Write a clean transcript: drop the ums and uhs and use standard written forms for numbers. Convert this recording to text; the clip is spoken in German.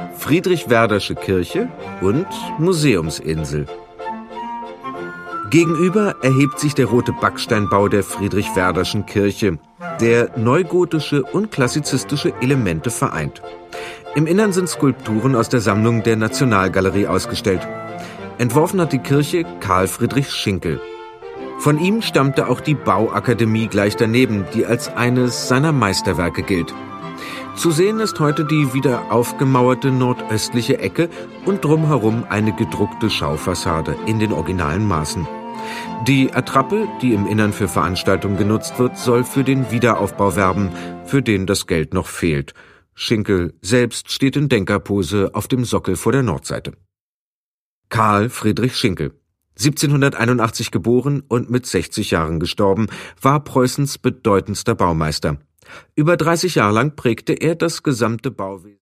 Friedrichwerdersche Kirche und Museumsinsel. Gegenüber erhebt sich der rote Backsteinbau der Friedrichwerderschen Kirche, der neugotische und klassizistische Elemente vereint. Im Innern sind Skulpturen aus der Sammlung der Nationalgalerie ausgestellt. Entworfen hat die Kirche Karl Friedrich Schinkel. Von ihm stammte auch die Bauakademie gleich daneben, die als eines seiner Meisterwerke gilt. Zu sehen ist heute die wieder aufgemauerte nordöstliche Ecke und drumherum eine gedruckte Schaufassade in den originalen Maßen. Die Attrappe, die im Innern für Veranstaltungen genutzt wird, soll für den Wiederaufbau werben, für den das Geld noch fehlt. Schinkel selbst steht in Denkerpose auf dem Sockel vor der Nordseite. Karl Friedrich Schinkel, 1781 geboren und mit 60 Jahren gestorben, war Preußens bedeutendster Baumeister. Über 30 Jahre lang prägte er das gesamte Bauwesen.